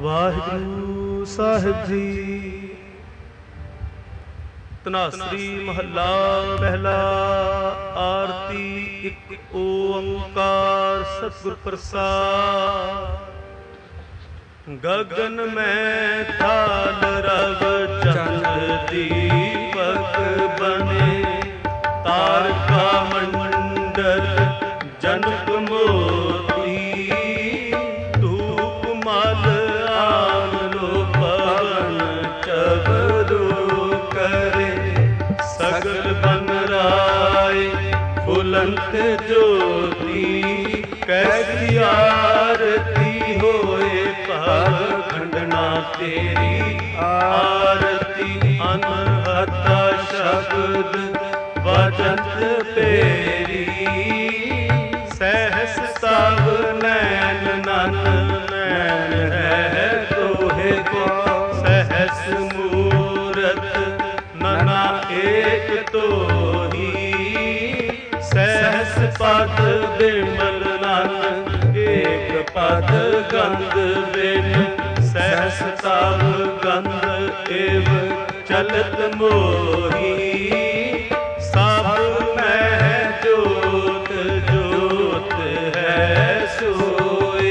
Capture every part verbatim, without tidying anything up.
ਵਾਹਿਗੁਰੂ ਸਾਹਿਬ ਜੀ। ਧਨਾਸਰੀ ਮਹੱਲਾ ਪਹਿਲਾ। ਆਰਤੀ ਇੱਕ ਓੰਕਾਰ ਸਤਿਗੁਰ ਪ੍ਰਸਾਦ। ਗਗਨ ਮੈਂ ਥਾਲ ਰਵ ਚੰਦ ਦੀਪਕ ਬਨੇ, ਤਾਰਕਾ ਮੰਡਲ ਜਨਕ ਮੋਤੀ, ਧੂਪ ਮਲ ਆਮਲੋ ਪਵਨ ਚਬਰੂ ਕਰੇ, ਸਗਲ ਬਨ ਰਾਏ ਬੁਲੰਦ ਜੋਤੀ, ਕੈਸੀ ਆਰਤੀ ਹੋਏ ਭਵ ਖੰਡਨਾ ਤੇਰੀ, ਆਰਤੀ ਅਨਹਤਾ ਸ਼ਬਦ ਵਜੰਤ ਪੇਰੀ, ਸਹਿਸ ਸਭ ਨੈਣ ਨਨ ਨੈਣ ਹੈ ਤੋਹੇ ਕੋ, ਸਹਿਸ ਮੂਰਤ ਨਨਾ ਏਕ ਤੋਹੀ, ਸਹਿਸ ਪਦ ਬਿਮਲ ਨਨ ਏਕ ਪਦ ਗੰਧ ਬਿਨ, ਸਹਿਸ ਤਵ ਗੰਧ ਏਵ ਚਲਤ ਮੋਹੀ, ਸਭ ਮਹਿ ਜੋਤ ਜੋਤ ਹੈ ਸੋਏ,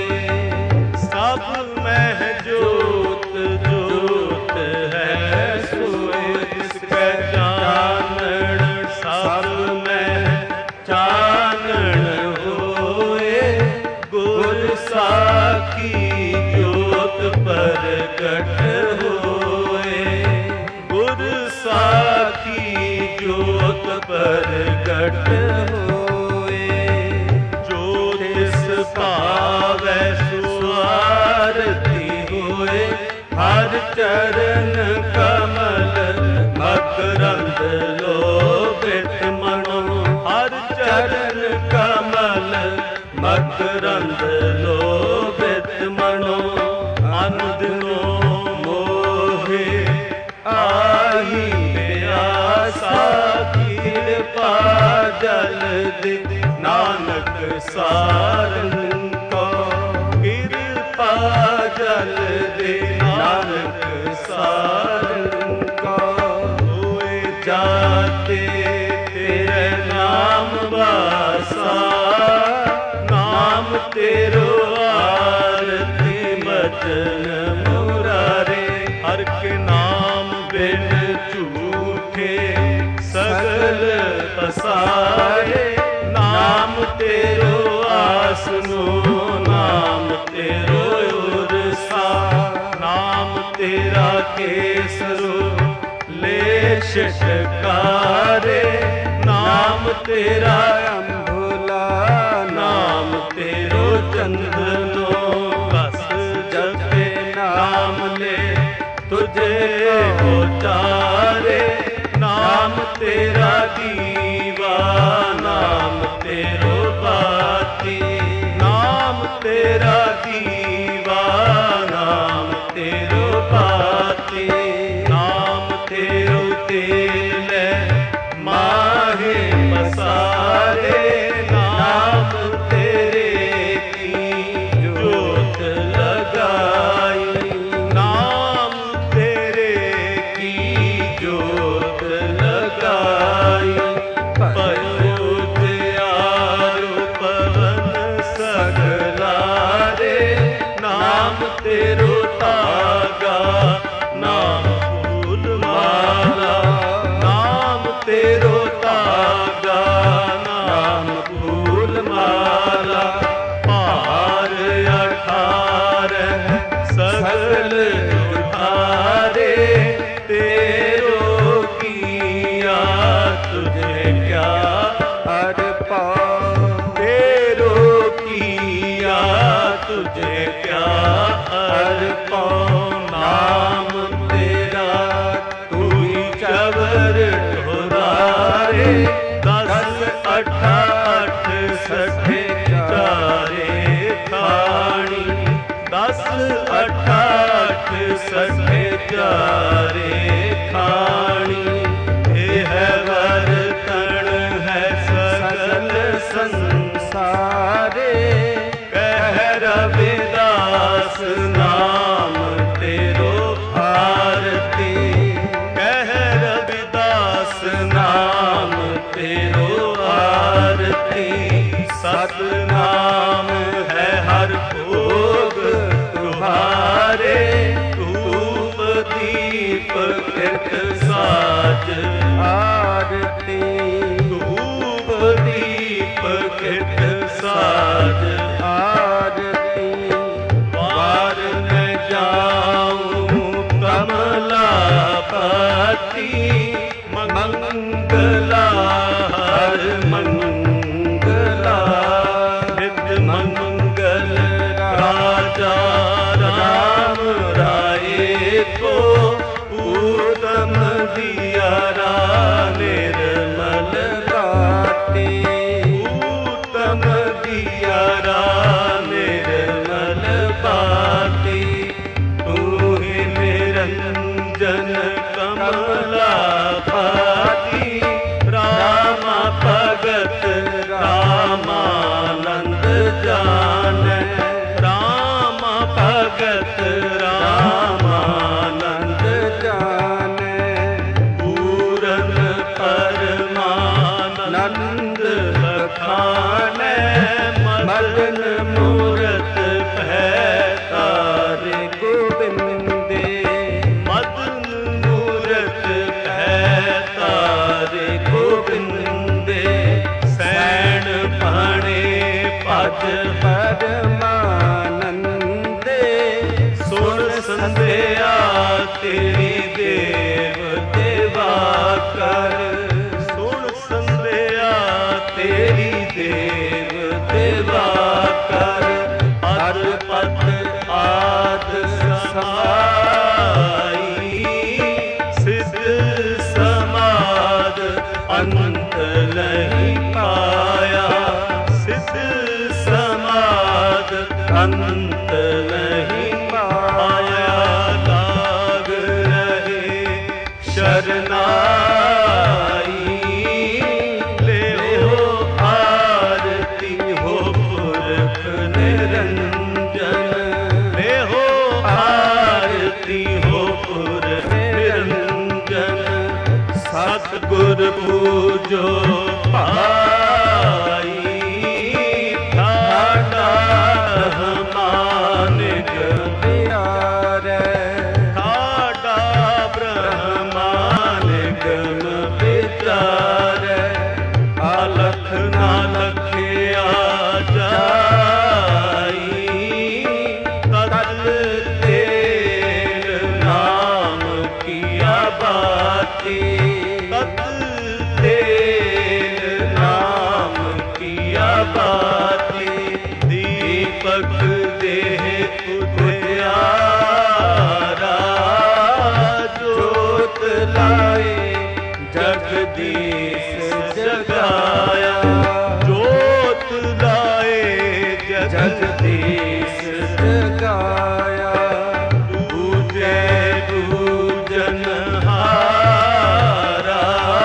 ਸਭ ਮਹਿ ਜੋਤ ਜੋਤ ਹੈ ਸੋਏ, ਤਿਸ ਕੈ ਚਾਨਣ ਸਭ ਮਹਿ ਚਾਨਣ ਹੋਏ, ਗੁਰ ਸਾਖੀ ਜੋਤ ਪ੍ਰਗਟ ਹੋਏ, ਗੁਰ ਸਾਖੀ ਜੋਤ ਪ੍ਰਗਟ ਹੋਏ, ਜੋ ਤਿਸ ਭਾਵੈ ਸੋ ਆਰਤੀ ਹੋਏ, ਹਰ ਚਰਨ ਕਮਲ ਮਕਰੰਦ ਲੋਭਿਤ ਮਨੋ, ਹਰ ਚਰਨ ਕਮਲ ਮਕਰੰਦ ਲੋਭਿਤ ਮਨੋ, ਅਨਦਿਨੋ ਮੋਹੇ ਆਹੀ ਪਿਆਸਾ, ਕਿਰਪਾ ਜਲ ਦੇ ਨਾਨਕ ਸਾਰਨ ਕੋ, ਕਿਰਪਾ ਜਲ ਦੇ ਨਾਨਕ ਸਾਰਨ ਕੋ, ਹੋਏ ਜਾਤੇ ਤੇਰੇ ਨਾਮ ਵਾਸਾ, ਨਾਮ ਤੇਰੋ ਆਰਤੀ ਬਚਨ ਮੁਰਾਰੇ, ਹਰ ਕੇ ਨਾਮ ਬਿਨ ਝੂਠੇ ਸਗਲ ਪਸਾਰੇ, ਨਾਮ ਤੇਰੋ ਆਸਨੋ, ਨਾਮ ਤੇਰੋ ਉਰਸਾ, ਨਾਮ ਤੇਰਾ ਕੇਸਰੋ ਲੈ ਸ਼ਟਕਾਰੇ, ਨਾਮ ਤੇਰਾ ਅੰਭੁਲਾ, ਨਾਮ ਤੇਰੋ ਚੰਦਨੋ, ਬਸ ਜਪੇ ਨਾਮ ਲੈ ਤੁਝੇ ਉਚਾਰੇ, ਨਾਮ ਤੇਰਾ ਦੀਵਾ, ਨਾਮ ਤੇਰੋ ਬਾਤੀ, ਨਾਮ ਤੇਰਾ ਦੀਵਾ, ਨਾਮ ਤੇਰੋ ਬਾਤੀ, ਨਾਮ ਤੇਰੋ ਤੇਲ ਲੈ ਮਾਹੇ ਪਸਾਰੇ, ਨਾਮ ਤੇਰੇ ਕੀ ਜੋਤ ਲਗਾਈ, ਨਾਮ ਤੇਰੇ ਕੀ ਜੋਤ ਲਗਾਈ, ਭਇਓ ਤਿਆਰੋ ਪਵਨ ਸਗਲਾਰੇ, ਨਾਮ ਤੇਰੋ ਧਾਗਾ, ਨਾਮ ਫੂਲ ਮਾਲਾ, ਨਾਮ ਤੇਰੋ ਧਾਗਾ, ਨਾਮ ਫੂਲ ਮਾਲਾ, ਭਾਰ ਅਠਾਰਹ ਸਗਲ ਉਠਾਰੇ, ਤੇਰੋ ਕੀਆ ਤੁਝੇ ਕਿਆ ਅਰਪਾਉ, ਤੇਰੋ ਕੀਆ ਤੁਝੇ ਕਿਆ ਅਰਪਾਉ, ਨਾਮ ਤੇਰਾ ਤੂੰ ਹੀ ਚਵਰ ਢੋਰਾਰੇ, ਦਸ ਅਠਾ ਅਠ ਸਠੇ ਚਾਰੇ ਖਾਣੀ, ਦਸ ਅਠਾ ਅਠ ਸਠੇ ਚਾਰੇ ਖਾਣੀ, ਇਹ ਹੈ ਵਰਤਣ ਹੈ ਸਗਲ ਸੰਸਾਰੇ, ਕਹਿ ਰਵਿਦਾਸ ਨਾਮ सतनाम है हर भोग तुम्हारे, धूप दीप कृत साज आरती, धूप दीप कृत साज आरती। वार न जाऊं कमलापति, मंगला हर मंगला, नित मंगल राजा राम राय को, उत्तम दियारा निर्मल काटे, उत्तम दियारा निर्मल बाटे। तू ही निरंजन कमलापति, रामा भगत रामानंद जाने, रामा भगत रामानंद जाने। पूरन परमानंद बखाने, मदन मूरत भैतारे गोविंदे, मदन मूरत भैतारे गोविंदे। सैन पाणे पद परमानंदे, सुन संध्या तेरी देव देवा कर, सुन संध्या तेरी देव देवा कर। अद पद आद समाई, सिद्ध समाद अंत नहीं पाया, सिद्ध समाद अंत नहीं पाया। लाग रहे शरनाई, ले हो आरती हो पुरख निरंजन, ले हो आरती हो पुरख निरंजन। सतगुर पूजो पाई, ठाडा ब्रह्मान गम्यारे, ठाडा ब्रह्मान गम विचारे। अलख ना लखिया जाई, तत तेल नाम किया बाती, तत तेल नाम किया बाती। दीपक देह उजियारा, जोत लाए जगदीश जगाया, जोत लाए जगदीश जगाया। पूजे पूजन हारा,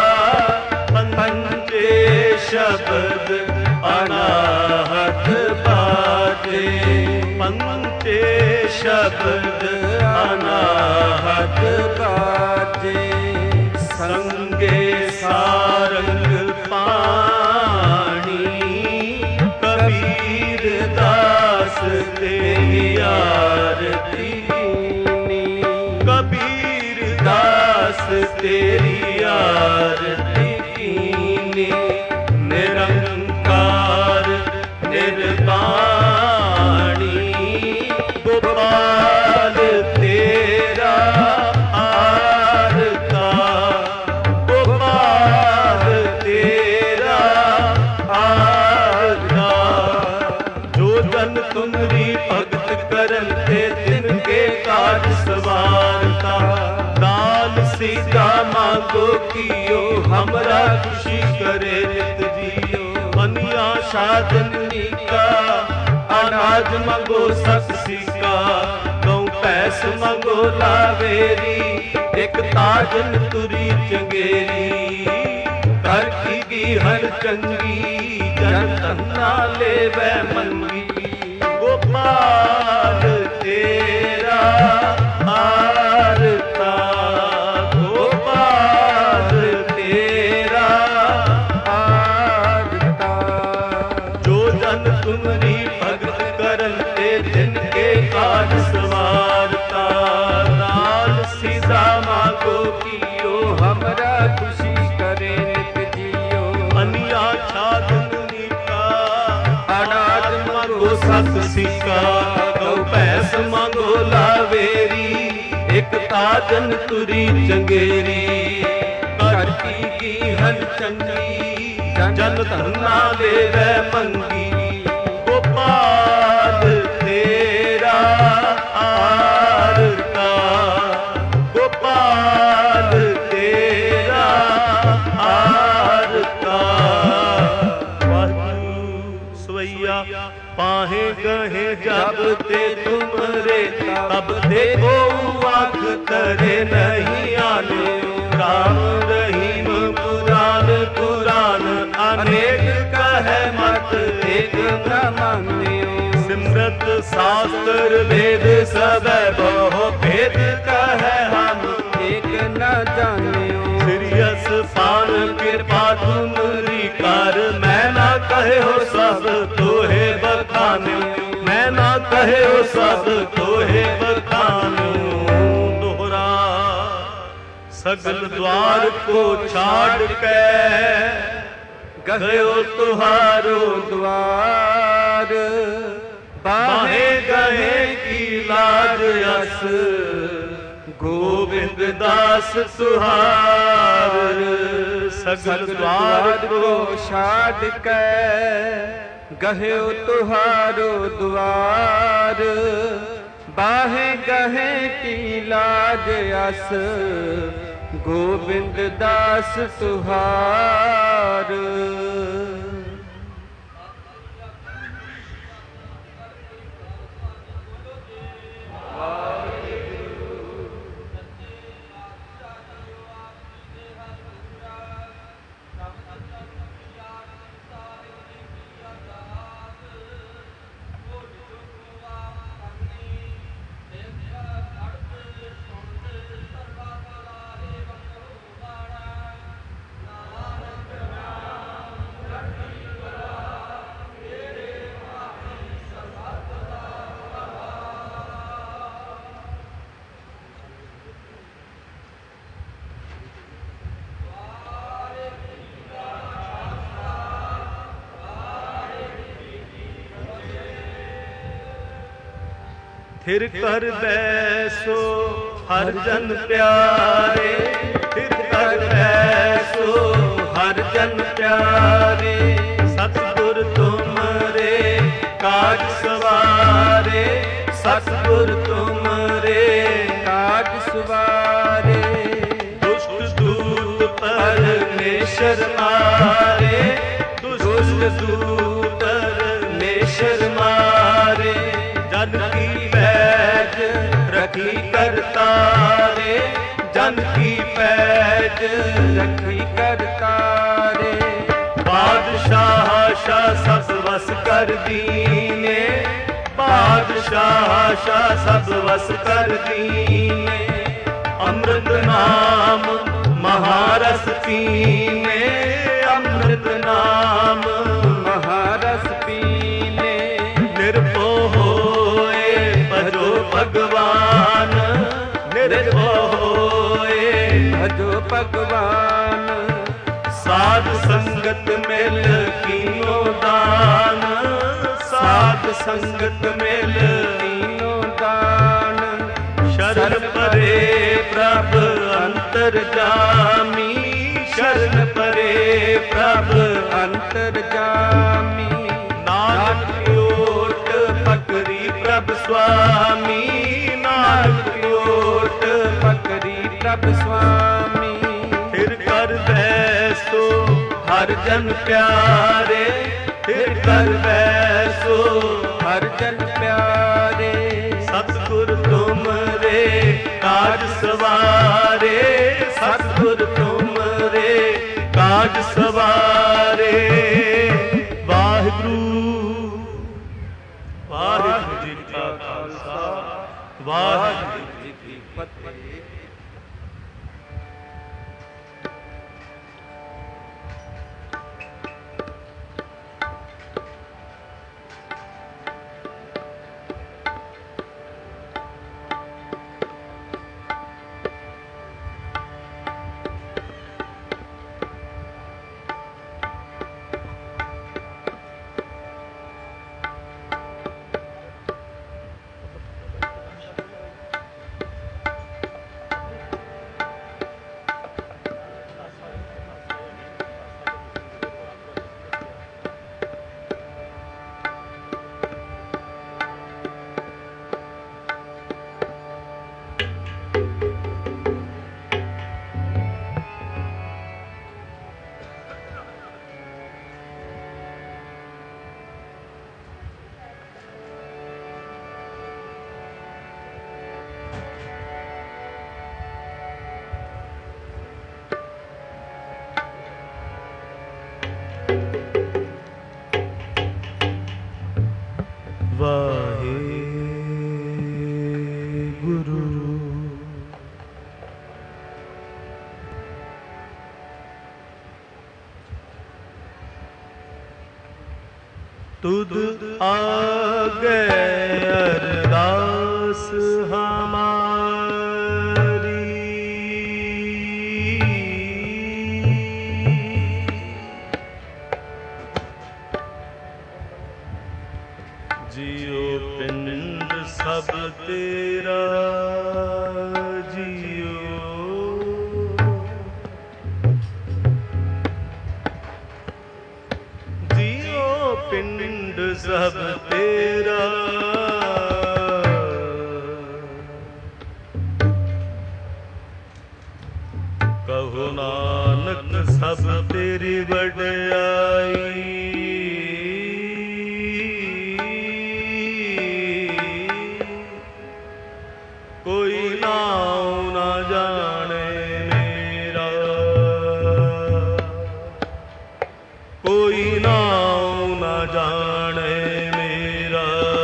पंचे शब्द अनाहत बाजे, पंचे शब्द अनाहत बाजे। संगे सारंग पाणी, कबीर दास तेरी आरती कीनी, कबीर दास तेरी आरती कीनी। निरंकार निर्वाणी, गोपाल तेरा आरता, गोपाल तेरा आरता। जो जन तुमरी भगत करन ते, तिनके काज सवारता। दान सीता मांगो कियो, हमरा खुशी करे नित जियो। बनिया साधनी का, अनाज मंगो सक्सी का। गौ पैस मंगो लावेरी, एक ताजन तुरी चंगेरी। कर की हर चंगी, जन धन्ना ले वै मंगी। गोपाल तेरा आरता, गोपाल तेरा आरता। जो तुमरी भगत करन ते जिनके काज सवारता। लाल सीधा मांगो कियो हमरा खुशी करे नित जियो। अनिया छादन नीका अनाज मांगो सत सिक्का। गौ भैंस मांगो लावेरी एक ताजन तुरी चंगेरी। करती की हन चंगी जन धना देवै मंगी। गोपाल तेरा आरता गोपाल तेरा आरता। वाहिगुरू सवैया पाहे गहे जब ते तुमरे तब देखो आँख करे नहीं आने। राम रहीम पुराण पुराण अनेक कहे मत एक न मानियो। सिमरत शास्त्र वेद सब बहु भेद कहे हम एक न जानियो। सिरियस पान कृपा तुमरी कर मैं ना कहे हो सब तोहे बखाने। मैं ना कहे हो सब तोहे बखाने। दोहरा सगल द्वार को छाड़ के गयो तुहारो द्वार। बाहे गए की लाज अस गोविंद दास तुहार। सगल द्वार को छाड़ के गयो तुहारो द्वार। बाहे गहे की लाज अस गोविंद दास तुहार। फिर कर बैसो हर जन प्यारे। फिर कर बैसो हर जन प्यारे। सतगुर तुमरे काज सवारे। सतगुर तुमरे काज सवारे। दुष्ट दूत परमेश्वर मारे। दुष्ट दूत परमेश्वर मारे। जन की पैज रखी करतारे। जन की पैज रखी करतारे। बादशाह शाह सब वस कर दीने। बादशाह शाह सब वस कर दीने। अमृत नाम महारस पीने। अमृत नाम महारस पीने। निर्भो होए भजो भगवान। निर्भो होए भजो भगवान। साध संगत मिल कीनो दान। साध संगत मिल कीनो दान। शरण परे प्रभ अंतर जामी। शरण परे प्रभ अंतर जामी। नानक ओट पकड़ी प्रभ स्वामी। नानक ओट पकड़ी प्रभ स्वामी। फिर कर बैसो हर जन प्यारे। फिर कर बैसो हर जन प्यारे। सतगुर तुमरे काज सवारे। सतगुर तुमरे काज सवारे। वाहिगुरू वाहिगुरू जी का खालसा वाहिगुरू जी की फतेह। तुद आगे अरदास हमारी, जियो पिंड सब तेरा जियो, जियो पिंड सब तेरा, कहो नानक सब तेरी वड्याई, कोई नाम ना जाने मेरा, कोई नाम ना जाने मेरा।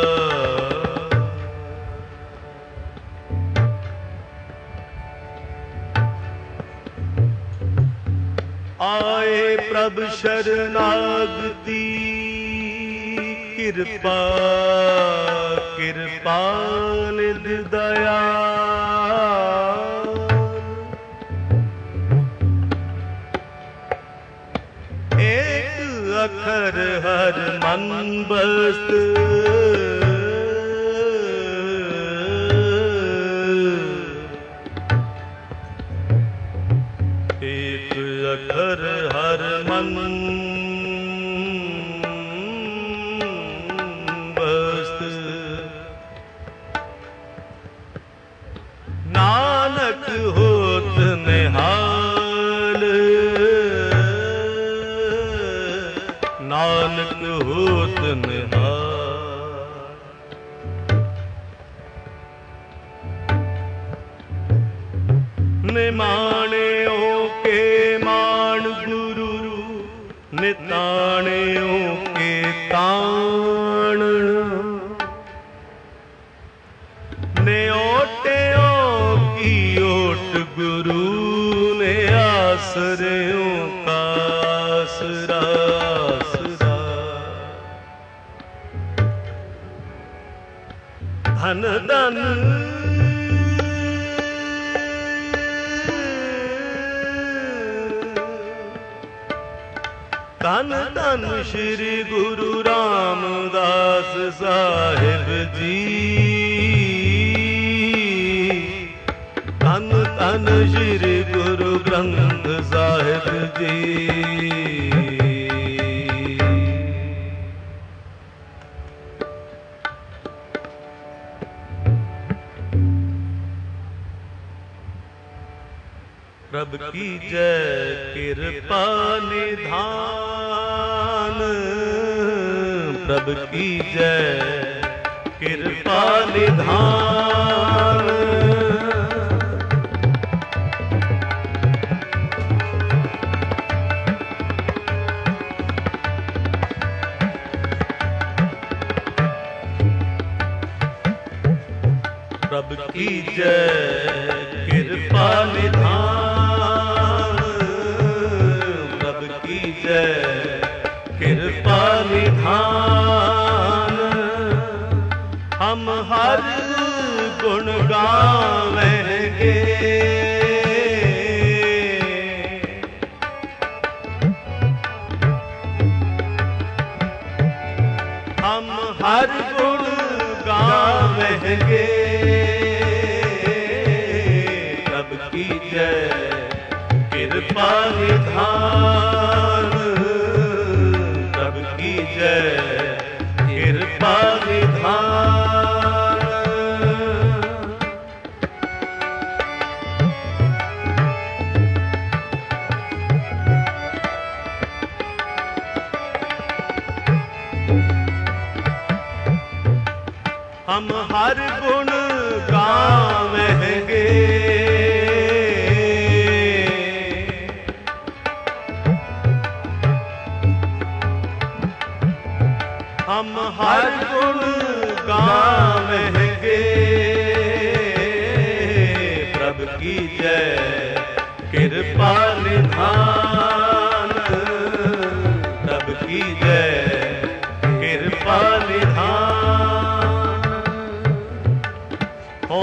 आए प्रभ शरणागति, कृपा कृपा निध दया, एक अखर हर मन बस्त, एक अखर हर मन बस्त, नानक होत निहाल, नानक होत निहाल। निमाणियों के मान गुरु, निताणियों के ताण, न्योटियों की ओट गुरु ने आसरियों का आसरा, आसरा। धन धन धन धन श्री गुरु रामदास साहिब जी, धन धन श्री गुरु ग्रंथ साहिब जी। प्रभ की जय कृपा निधान, प्रभ की जय कृपा निधान, प्रभ की जय कृपा निधान, प्रभ की जय कृपा निधान। हम हर गुण गावेंगे, हम हर गुण गावेंगे, प्रभ की जय कृपा निधान, प्रभ की जय कृपा निधान। हम हर गुण गावेंगे, हम हर गुण गावेंगे, प्रभ की जय कृपा निधान, प्रभ की जय कृपा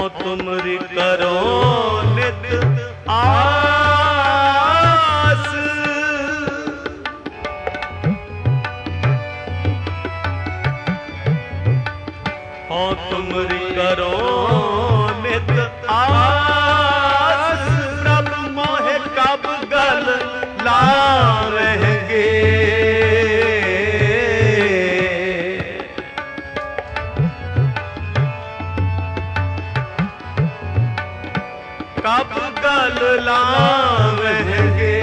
तुमरी करो नित आस, हो तुमरी करो नित आस, प्रभु मोहे कब गल लावेंगे। कब गल लावेंगे,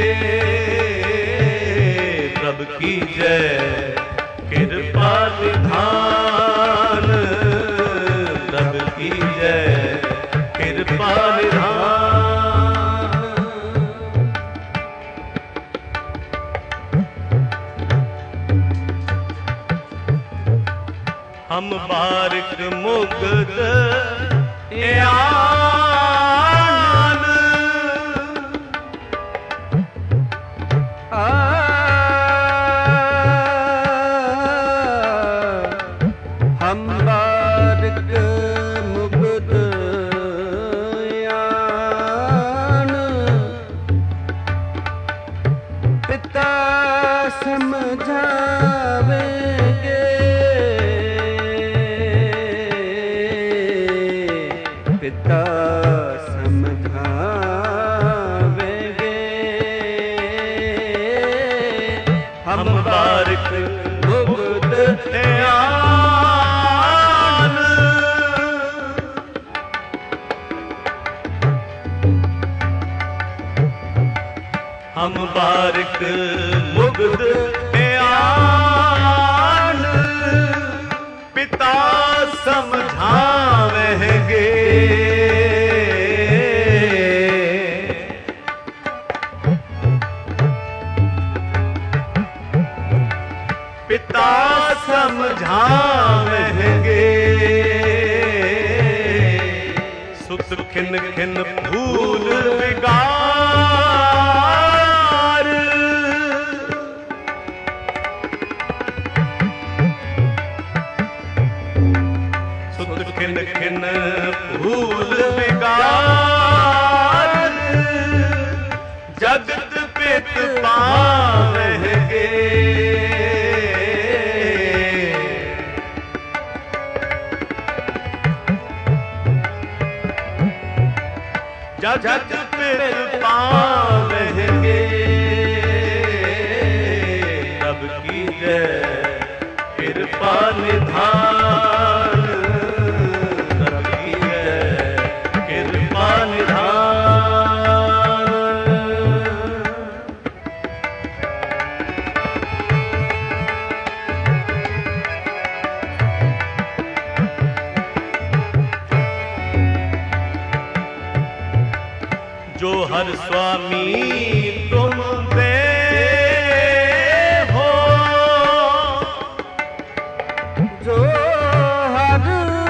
प्रभु की जय कृपा निधान, प्रभु की जय कृपा निधान। हम बारिक मुग्ध आन, हम बारिक मुग्ध आन, पिता समझावेंगे, पिता समझावेंगे। हम बारिक मुग्ध आन, हम बारिक मुग्ध आन, पिता समझावेंगे। पिता समझावेंगे, सुत खिन खिन भूल बिगार, सुत खिन खिन भूल बिगार, जगत पित पावेंगे। जगत पित पावेंगे, तब की जय कृपा निधान, तब की जय कृपा निधान। जो हर स्वामी तुम दे हो, जो हर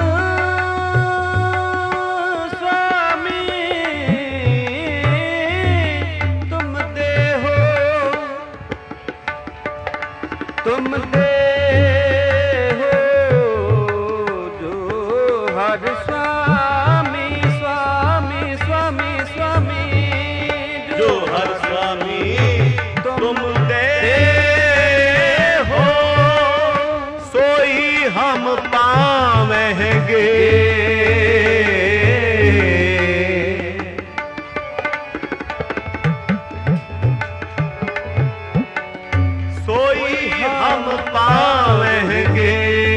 स्वामी तुम दे हो, तुम दे हो, जो हर स्वामी स्वामी स्वामी स्वामी, जो हर स्वामी तुम दे हो, सोई हम पावेंगे। सोई हम पावेंगे।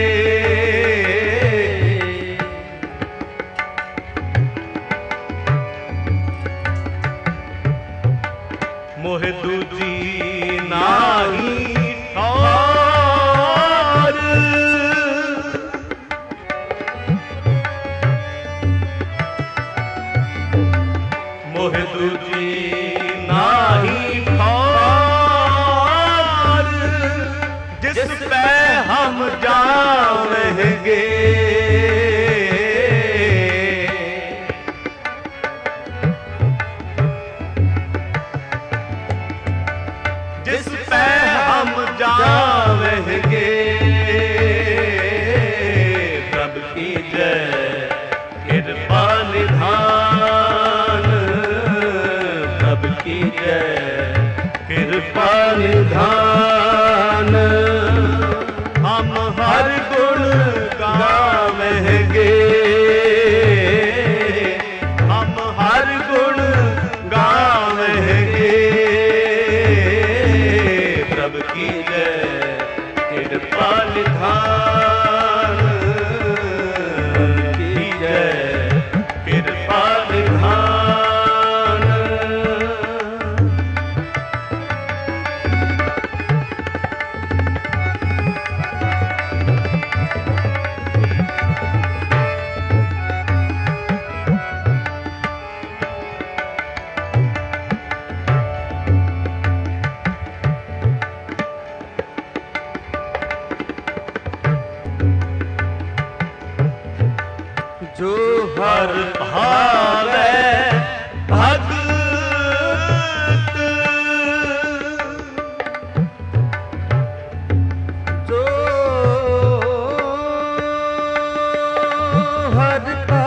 मोहे दूजी नाही ठौर, मोहे दूजी नाही ठौर, जिस पे हम जावेंगे। जिस पे हम जावेंगे, प्रभु की जय कृपा निधान कीजै कृपा निधान। जो हर भावै भगत, जो हर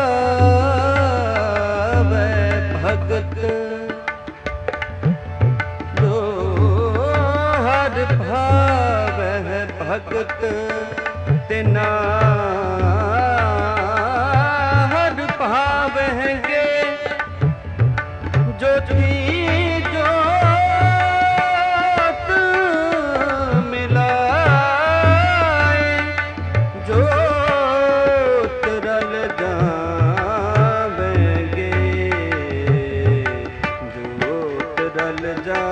भावै भगत, जो हर भावै भगत तिना भावेंगे। ज्योति ज्योत मिलाए, ज्योत रल जावेंगे, ज्योत रल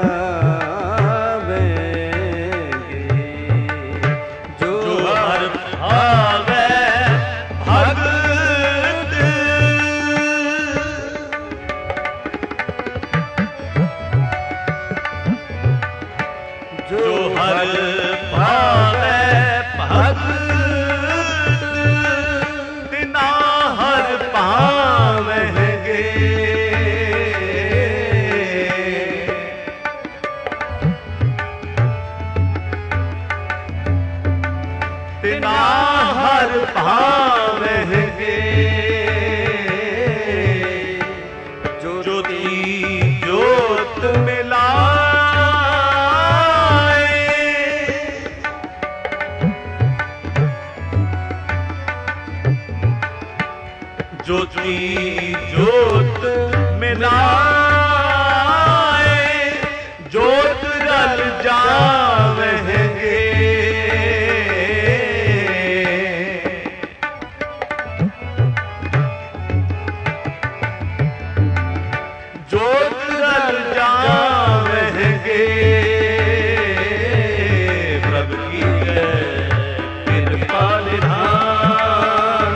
जावेंगे। जो हर भावे भगत, जो हर भावै भगत तिना हर पावेंगे। तिना हर पावेंगे। ज्योति ज्योत मिला ज्योति ज्योत मिलाए, ज्योत रल जावेंगे। ज्योत रल जावेंगे। प्रभु की जय कृपा निधान,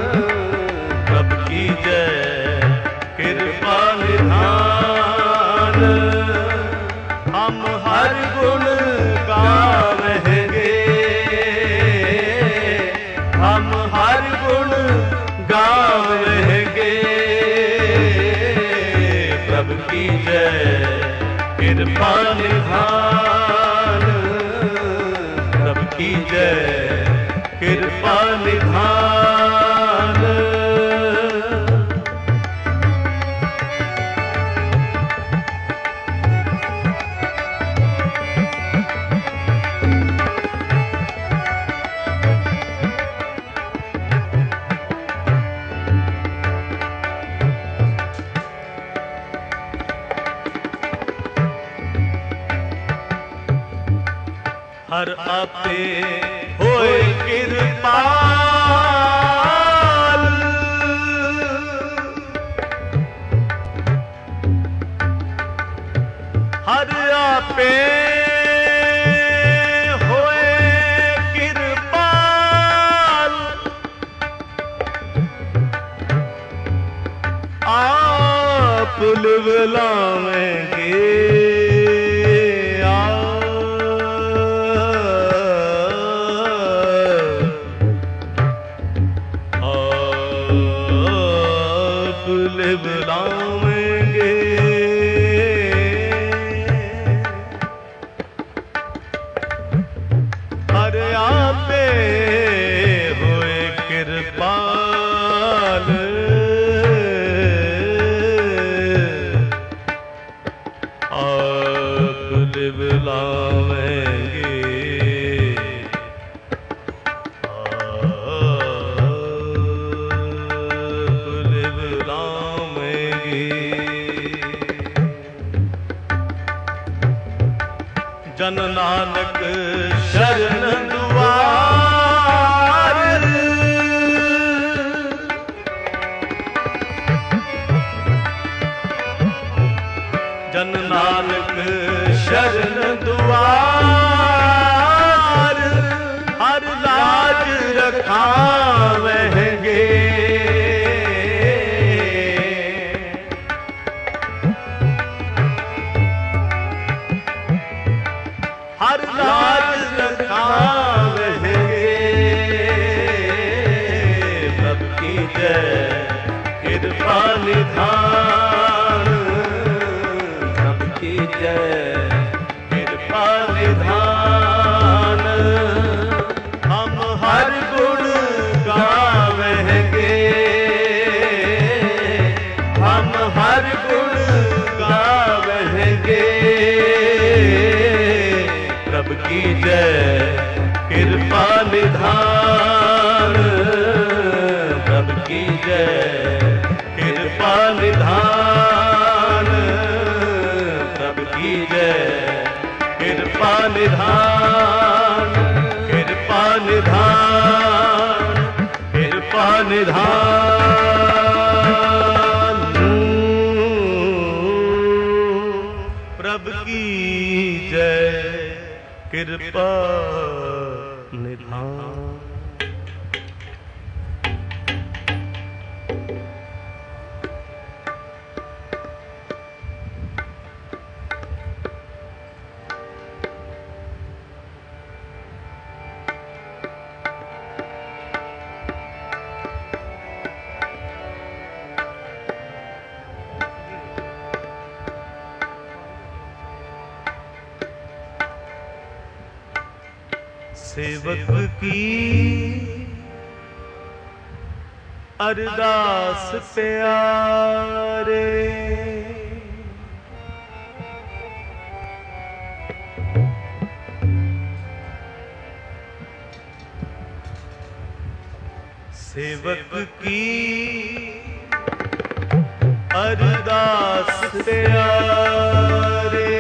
कृपा निधान। हम हर गुण गावेंगे, हम हर गुण गावेंगे। प्रभु की जय कृपा निधान, प्रभु की जय कृपा निधान। हर आपे होए कृपाल, हर आपे होए कृपाल। आप लिवलावेंगे, बुलावेंगे। हर आपे होए कृपाल, आप बुलावेंगे। जन नानक शरण दुआ निधान कृपा निधान प्रभु की जय कृपा निधान। सेवक की अरदास प्यारे सेवक की अरदास प्यारे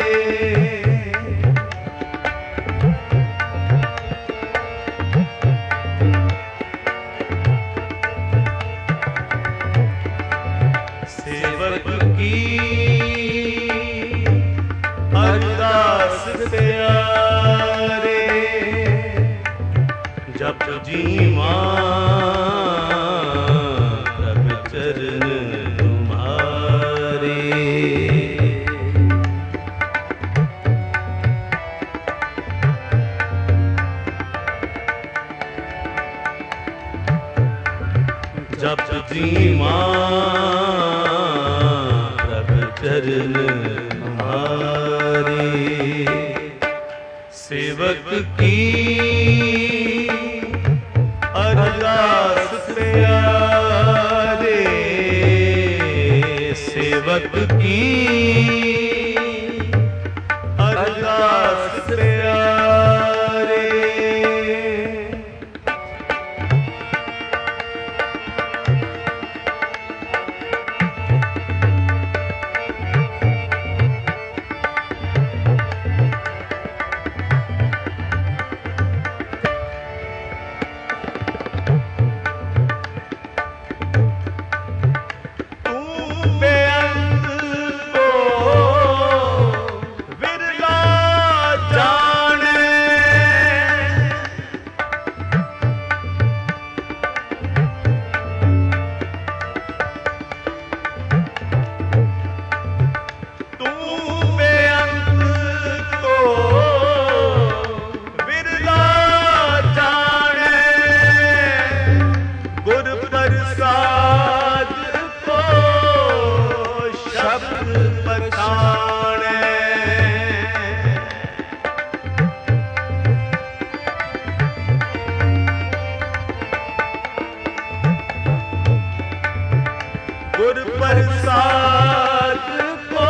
अरदास प्यारे जप जीवा प्रभु चरण तुम्हारे जप जीवा प्रभु चरण सेवक की अरदास प्यारे सेवक की अरदास प्यारे गुर प्रसाद को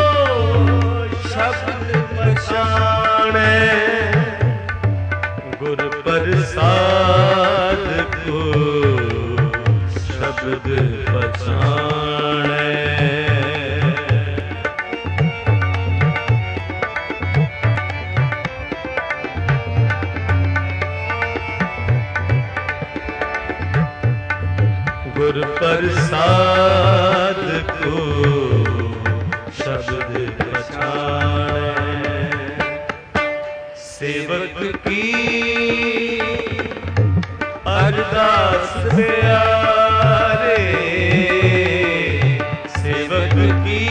शब्द पहचाने गुर प्रसाद को शब्द पहचाने गुर प्रसाद को शब्द पहचाने सेवक की अरदास प्यारे सेवक की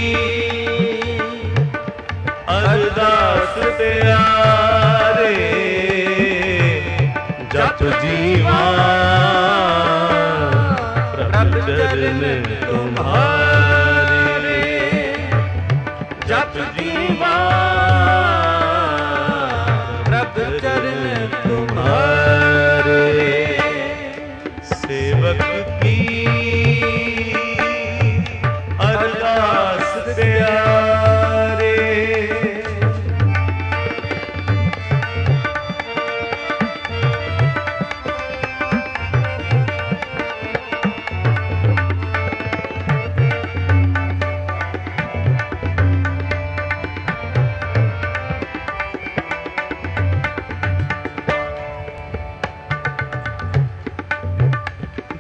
अरदास प्यारे जप जीवा चरण तुम्हारे जप जीवा प्रभु चरण तुम्हारे सेवक की अरदास प्यारे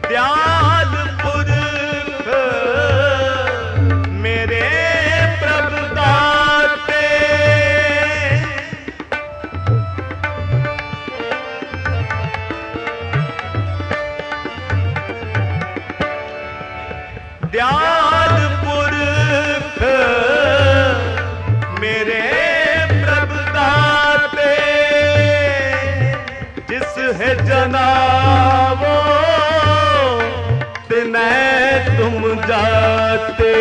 दयाल पुरख मेरे प्रभु दाते, दयाल पुरख मेरे प्रभु दाते, जिस है जनावो तिन्हें तुम जाते।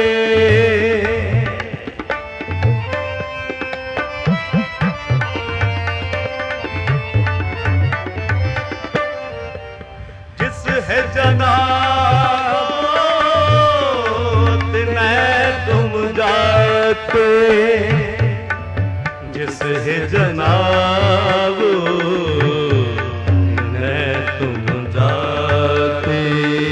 जिस है जनावो तिन्हें तुम जाते, जिस है जनावो तिन्हें तुम जाते।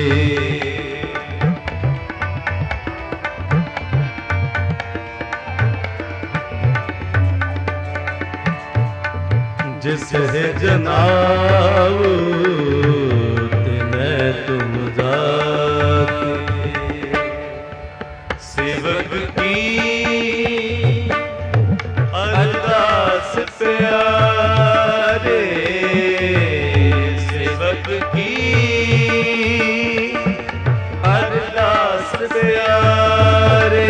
जिस है जनावो तिन्हें तुम जाते। सेवक की अरदास प्यारे, सेवक की अरदास प्यारे,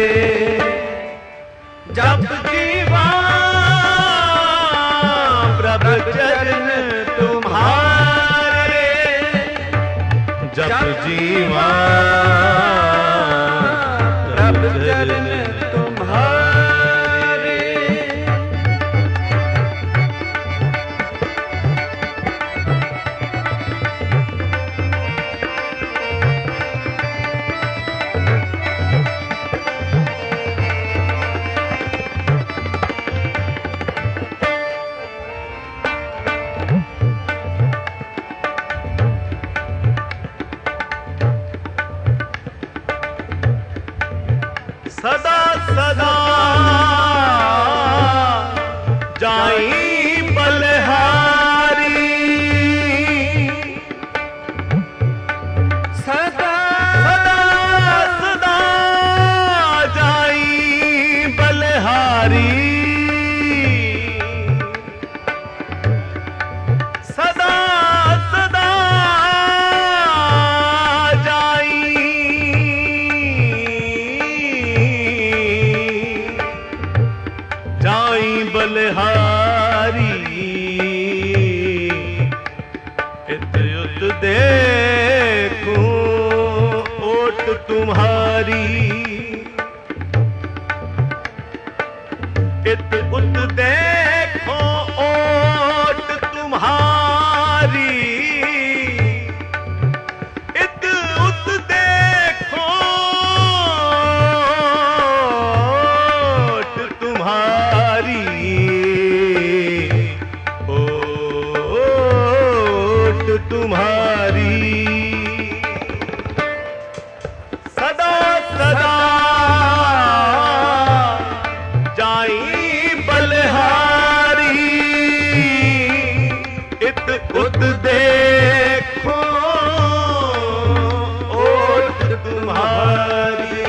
जब जीवा प्रभु चरण तुम्हारे, जब जीवा प्रभु चरण तुम्हारे। सदा सदा जाई बलहारी, सदा सदा सदा जाई बलहारी, सदा सदा जाई जाई बलहारी। इत युत देखूं ओट तुम्हारी, इत उत देखो ओट तुम्हारी, इत उत देखो ओट तुम्हारी, ओट तुम्हारी। सदा सदा जाई बलहारी, इत उत देखो ओट तुम्हारी।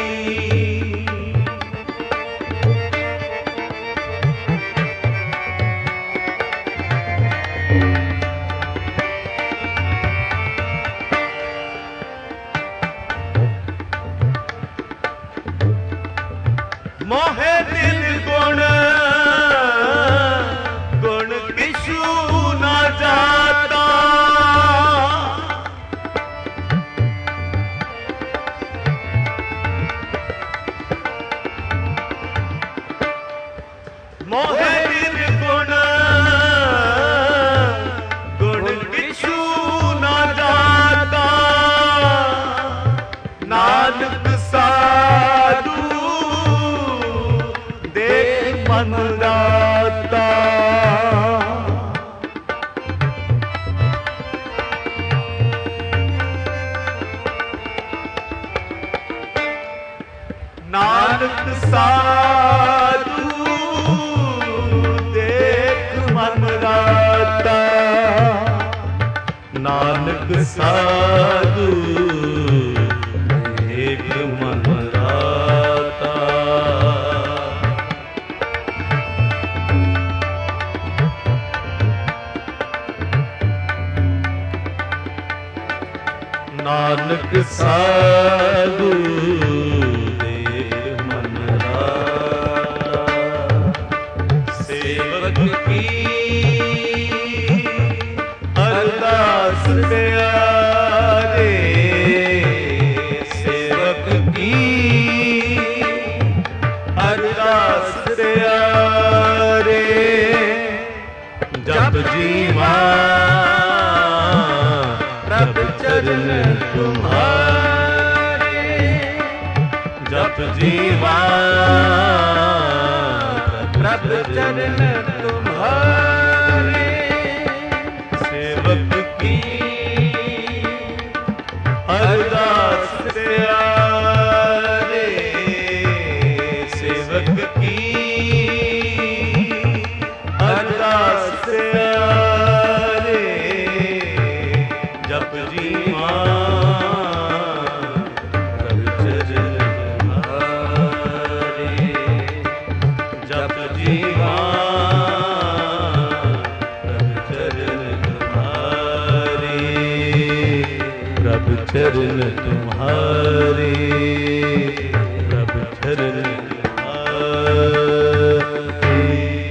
मोहे निर्गुण गुण किशु न जाता, मोहे निर्गुण गुण किशु न जाता, नानक साधु देख मन दाता। नानक साधु देख मन दाता, नानक साधु एक मन राता। नानक साधु एक मन राता। सेवक की अरदास प्यारे, सेवक की अरदास प्यारे। जप जीवा प्रभु चरण तुम्हारे, जप जीवा प्रभु चरण तुम्हारे। सेवक की अरदास प्यारे, सेवक की अरदास प्यारे। जप जीवा प्रभु चरण तुम्हारे, जप जीवा प्रभु चरण तुम्हारे, प्रभु चरण तुम्हारे।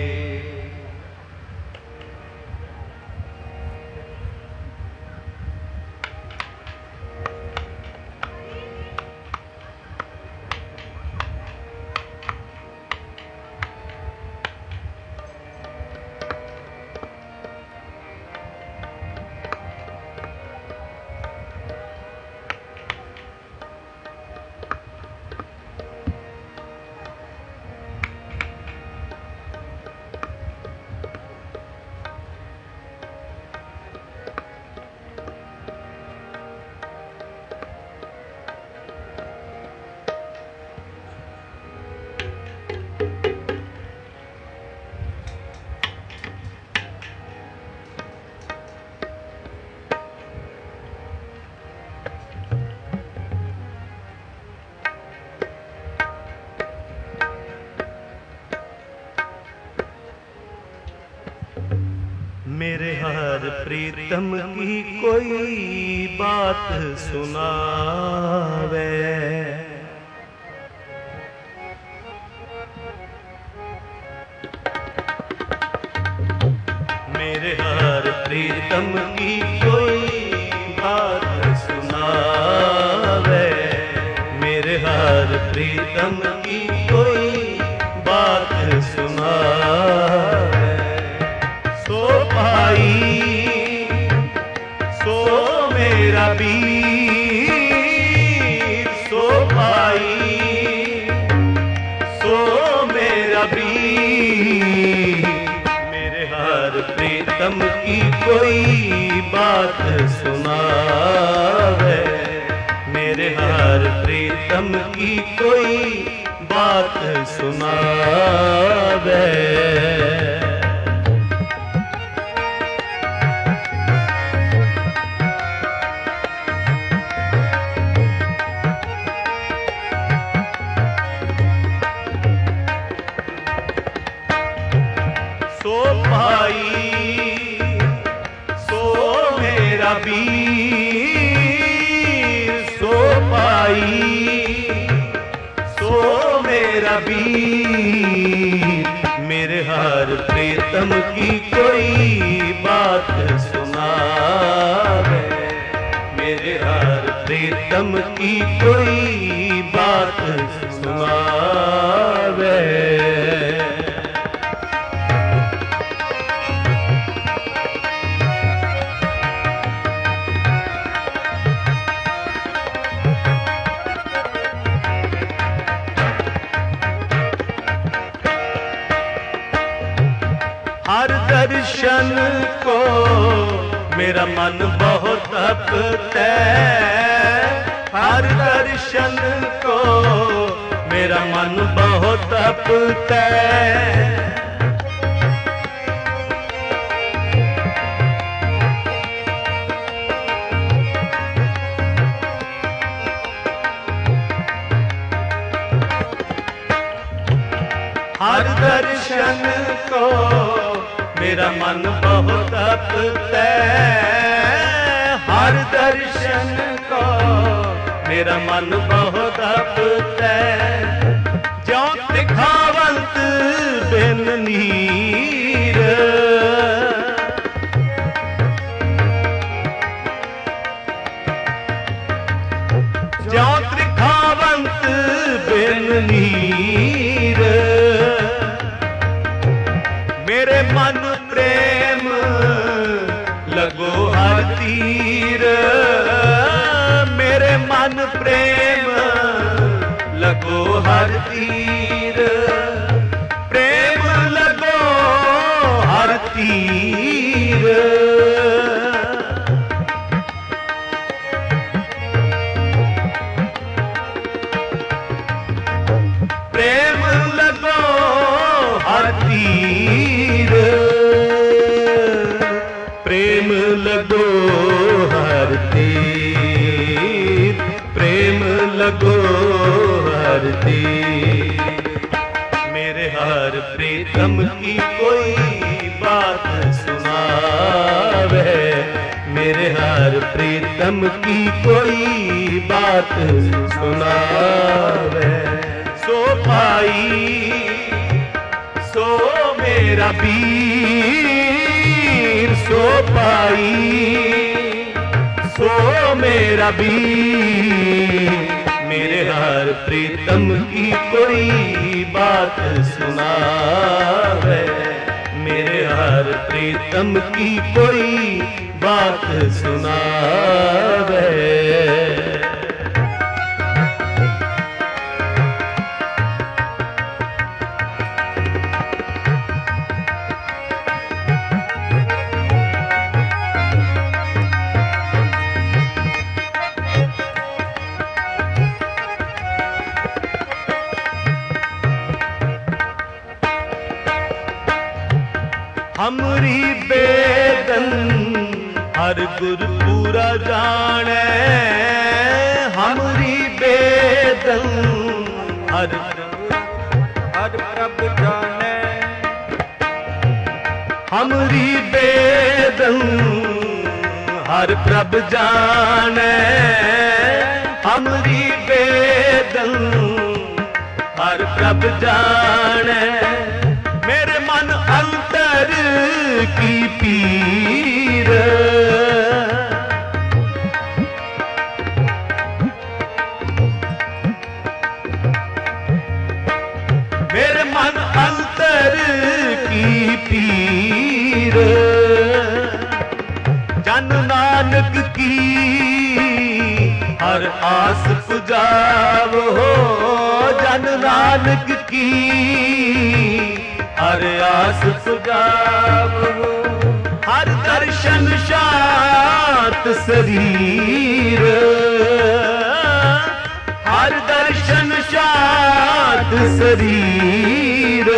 मेरे हर प्रीतम की कोई बात सुनावे, मेरे हर प्रीतम की कोई बात सुनावे, मेरे हर प्रीतम की कोई बात सुनावे। सो भाई सो मेरा वीर, सो भाई सो मेरा वीर। मेरे हर प्रीतम की कोई बात सुनावे, मेरे हर प्रीतम की कोई बात सुनावे। सो भाई सो मेरा वीर, सो भाई सो मेरा वीर। मेरे हर प्रीतम की कोई बात सुनावे, मेरे हर प्रीतम की कोई बात सुनावे। हर दर्शन को मेरा मन बहुत तपता है, हर दर्शन को मेरा मन बहुत तपता है। दर्शन को मेरा मन बहुत तपता है। हर दर्शन को मेरा मन बहुत तपता है। ज्यों दिखावंत बिन नीर, ज्यों दिखावंत बिन नीर, मेरे मन प्रेम लगो हर तीर। मेरे मन प्रेम लगो हर तीर, प्रेम लगो हर तीर। प्रेम लगो हर तीर, प्रेम लगो हर तीर, प्रेम लगो हर तीर। मेरे हर प्रीतम की कोई बात सुनावे, मेरे हर प्रीतम की कोई बात सुनावे। सो पाई सो मेरा वीर, सो पाई सो मेरा वीर। मेरे हर प्रीतम की कोई बात सुनावे, मेरे हर प्रीतम की कोई बात सुनावे। हमरी बेदन हर गुर पूरा जाने, हमरी बेदन हर हर प्रभ जाने। हमरी बेदन हर प्रभ जाने, हमरी बेदन हर प्रभ जाने। मेरे मन अंतर की पीर, मेरे मन अंतर की पीर। जन नानक की हर आस पुजावो, जन नानक की हर आस पुजावो। हर दर्शन शांत शरीर, हर दर्शन शांत शरीर,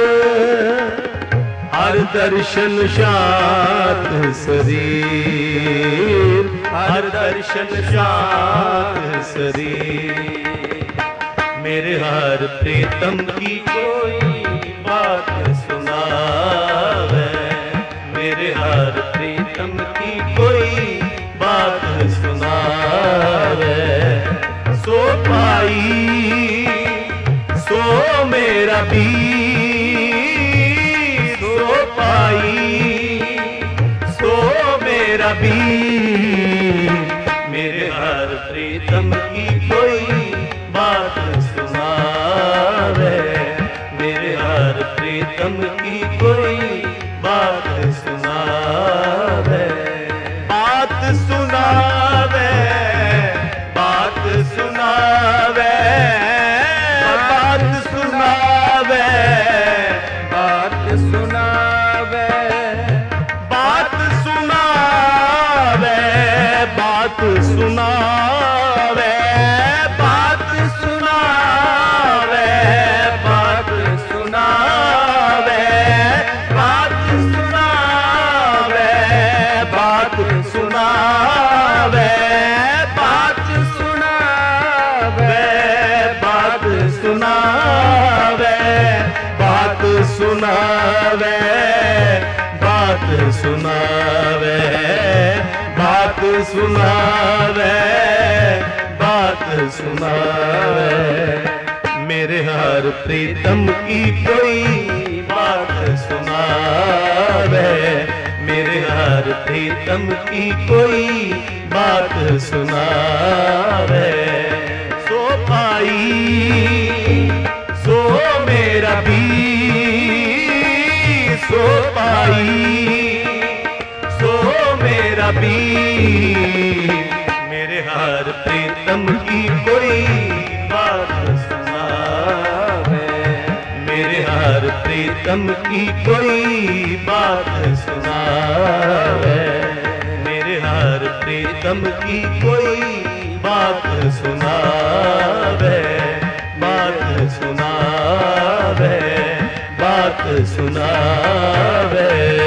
हर दर्शन शांत शरीर, हर दर्शन शांत शरीर। मेरे हर प्रीतम की कोई बात सुनावे, मेरे हर प्रीतम की कोई बात सुनावे। सो पाई सो मेरा वीर, सो पाई सो मेरा वीर। मेरे हर प्रीतम की कोई बात सुनावे, मेरे हर प्रीतम की कोई बात सुनावे। बात सुनावे, बात सुनावे, बात सुनावे, बात सुनावे, बात सुनावे, बात सुनावे, बात सुनावे, बात सुनावे, बात सुनावे, बात सुनावे, बात सुनावे, बात सुनावे, बात सुनावे बात सुनावे मेरे हर प्रीतम की कोई बात सुनावे मेरे हर प्रीतम की कोई बात सुनावे सो पाई सो मेरा भी सो पाई सो मेरा भी मेरे हर प्रीतम की कोई बात सुनावे मेरे हर प्रीतम की कोई बात सुनावे मेरे हर प्रीतम की कोई बात सुनावे बात सुनावे बात सुनावे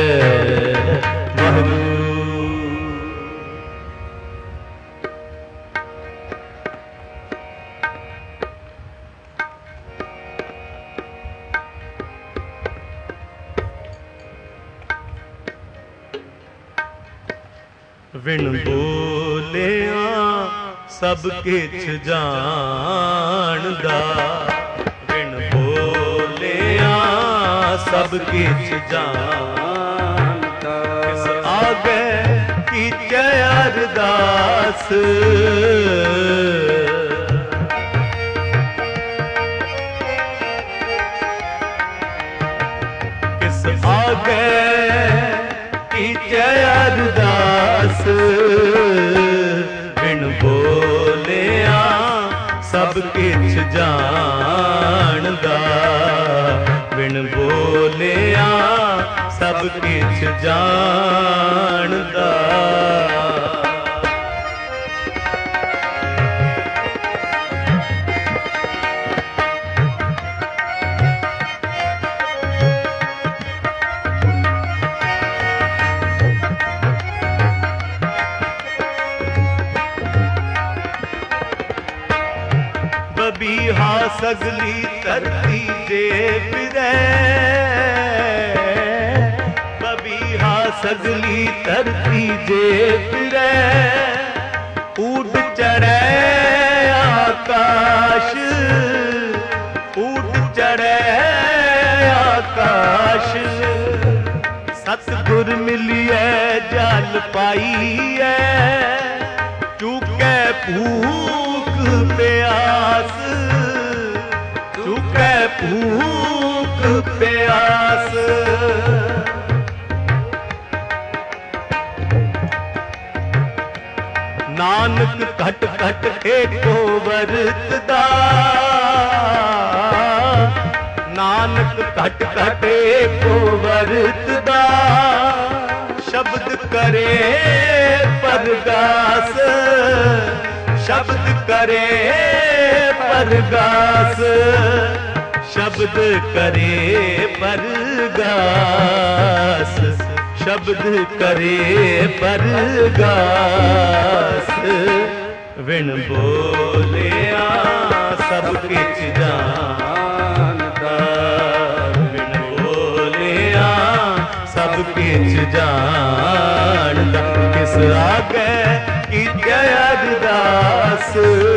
विण बोलिया सब किछ जानदा विण बोलिया सब किछ जानदा किस आगे कीचे अरदास किस आगे कीचे अरदास बिन बोलिया सब किछ जानदा बिन बोलिया सब किछ जानदा बबीहा सगली धरती दे फिरे बबीहा सगली धरती दे फिरे ऊट चढ़े आकाश ऊट चढ़े आकाश सतगुर मिलिए जल पाइए चुके भूख प्यास चुके भूख प्यास नानक घट घट एको वरतदा नानक घट घट एको वरतदा शब्द करे परगास शब्द करे परगास शब्द करे परगास शब्द करे परगास विण बोलिया सब किछ जानदा विण बोलिया सब किछ जानदा किस आगे कीचे अरदास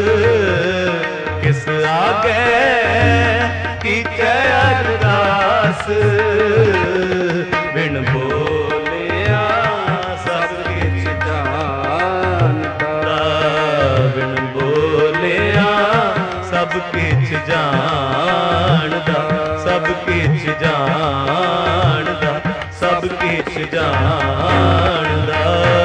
किस आगे कीचे अरदास बिन बोलिया सब किछ जानदा बिन बोलिया सब किछ जानदा सब किछ जानदा सब किछ जानदा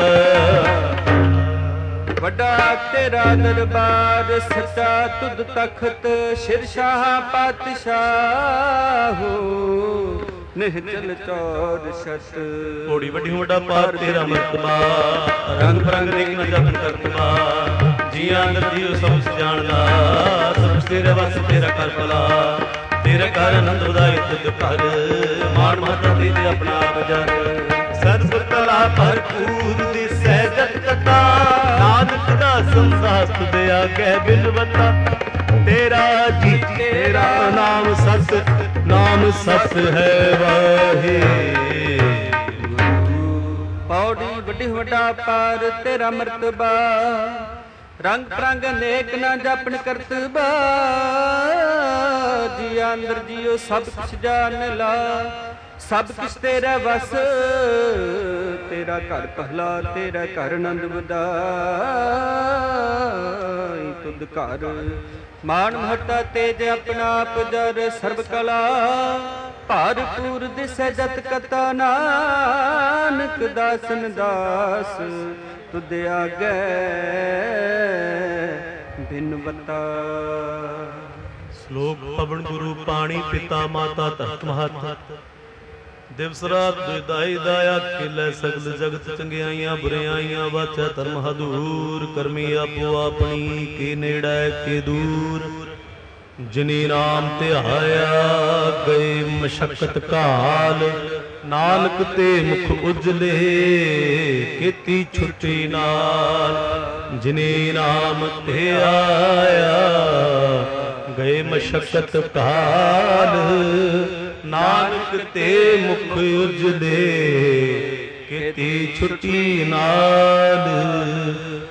वड्डा तेरा दरबार सच्चा तुद तखत शिरशाह पातशाह हो निहचल चौर शत थोड़ी वड्डी वड्डा पार तेरा मर्तबा रंग बरंग देख न जपन करतबा जिया अंदर जियो सब जानदा सब तेरे वस तेरा कर भला तेरे घर आनंद उदाई तुद कर मान माता तेरे अपना बजार सर्व कला भरपूर दिसै जगता नानक दा संसार तुदे आगे बिलवता तेरा जी तेरा नाम सत नाम सत है वाहे पौड़ी ਵੱਡੀ ਵੱਡਾ ਪਾਰ ਤੇਰਾ ਮਰਤਬਾ। ਰੰਗ ਪ੍ਰੰਗ ਅਨੇਕ ਨਾ ਜਾਪਣ ਕਰਤਬਾ। ਜੀ ਅੰਦਰ ਜੀਓ ਸਭ ਕੁਛ ਜਾਣ ਲਾ। ਸਭ ਕੁਛ ਤੇਰਾ ਵਸ ਤੇਰਾ ਘਰ ਪਹਿਲਾ ਤੇਰਾ ਘਰ ਆਨੰਦ ਵਧਾਈ। ਤੁਧ ਘਰ ਮਾਨ ਮਹਤਾ ਤੇਜ ਆਪਣਾ ਆਪ ਜਰ ਸਰਬ ਕਲਾ। ਭਰਪੂਰ ਦਿਸੈ ਜਤ ਕਤਾ ਨਾਨਕ ਦਾਸਨ ਦਾਸ ਤੁਧ ਆਗੈ ਬਿਨਵਤਾ। ਸ਼ਲੋਕ ਪਵਨ ਗੁਰੂ ਪਾਣੀ ਪਿਤਾ ਮਾਤਾ ਧਰਤ ਮਹਤ। ਦਿਵਸ ਰਾਤ ਦੁਇਦਾਈ ਦਾਇਆ ਖੇਲੇ ਸਗਲ ਜਗਤ ਚੰਗਿਆਈਆਂ ਬੁਰਿਆਈਆਂ ਵਾਚੈ ਧਰਮ ਹਦੂਰ। ਕਰਮੀ ਆਪੋ ਆਪਣੀ ਕੇ ਨੇੜੇ ਕੇ ਦੂਰ। ਜਿਨੀ ਨਾਮ ਧਿਆਇਆ ਗਏ ਮਸ਼ਕਤ ਕਾਲ। ਨਾਨਕ ਤੇ ਮੁਖ ਉਜਲੇ ਕੀਤੀ ਛੁੱਟੀ ਨਾਲ। ਜਿਨੀ ਨਾਮ ਧਿਆਇਆ ਗਏ ਮਸ਼ਕਤ ਕਾਲ। ਨਾਨਕ ਤੇ ਮੁਖ ਉਜਲੇ ਕੀਤੀ ਛੁੱਟੀ ਨਾਲ।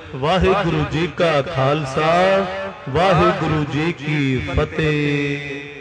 ਵਾਹਿਗੁਰੂ ਜੀ ਕਾ ਖਾਲਸਾ ਵਾਹਿਗੁਰੂ ਜੀ ਕੀ ਫਤਿਹ।